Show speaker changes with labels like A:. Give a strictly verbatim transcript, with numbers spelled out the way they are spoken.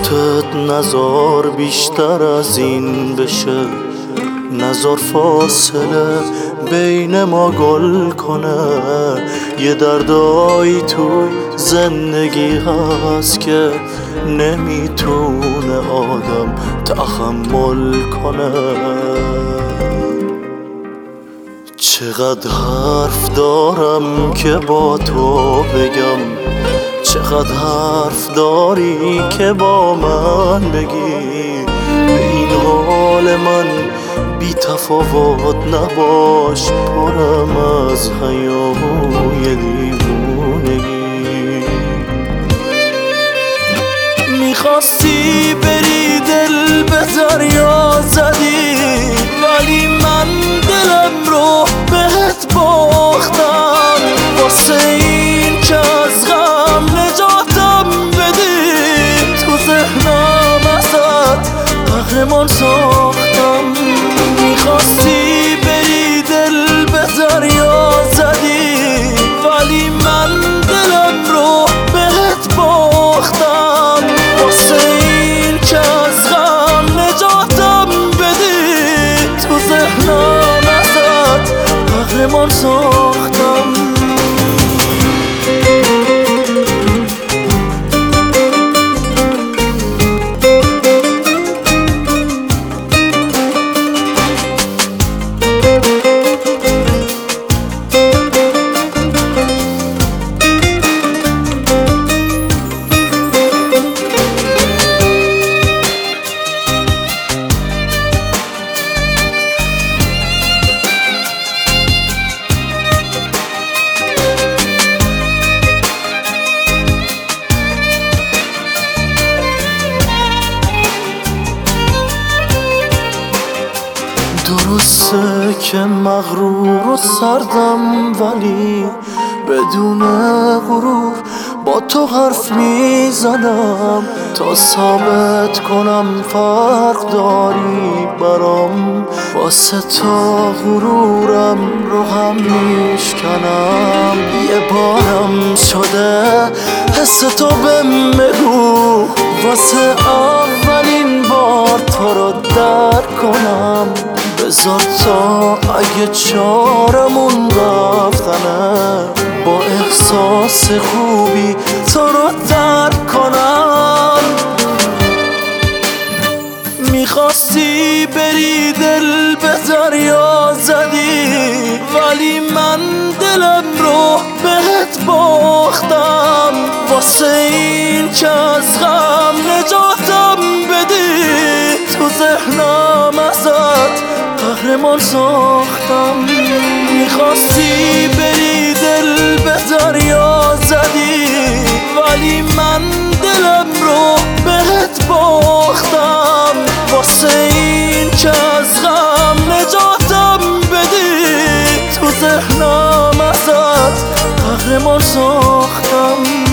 A: لطفت نزار بیشتر از این بشه، نزار فاصله بین ما گل کنه. یه دردایی تو زندگی هست که نمیتونه آدم تحمل کنه. چقدر حرف دارم که با تو بگم، چقدر حرف داری که با من بگی. به این حال من بی تفاوت نباش، پرم از هیاهوی دیوونگی. میخواستی بری دل به دریا زدی، ولی من دلم رو بهت باختم. واسه این که از غم نجاتم بدی، تو ذهنم ازت قهرمان ساختم. میخواستی بری دل به دریا زدی، ولی من دلم رو بهت باختم. واسه این که از غم نجاتم بدی، تو ذهنم ازت قهرمان ساختم. درسته که مغرور و سردم، ولی بدون غرور با تو حرف میزنم. تا ثابت کنم فرق داری برام، واسه تا غرورم رو هم میشکنم. یه بارم شده حس تو بهم بگو، واسه اولین بار تو رو درک کنم. بذار تا اگه چارمون رفتنه، با احساس خوبی تو رو درک کنم. میخواستی بری دل به دریا زدی، ولی من دلم رو بهت باختم. واسه این که از غم نجاتم بدی، تو ذهنم ازت قهرمان ساختم. میخواستی بری دل به دریا زدی، ولی من دلم رو بهت باختم. واسه این که از غم نجاتم بدی، تو ذهنم ازت قهرمان ساختم.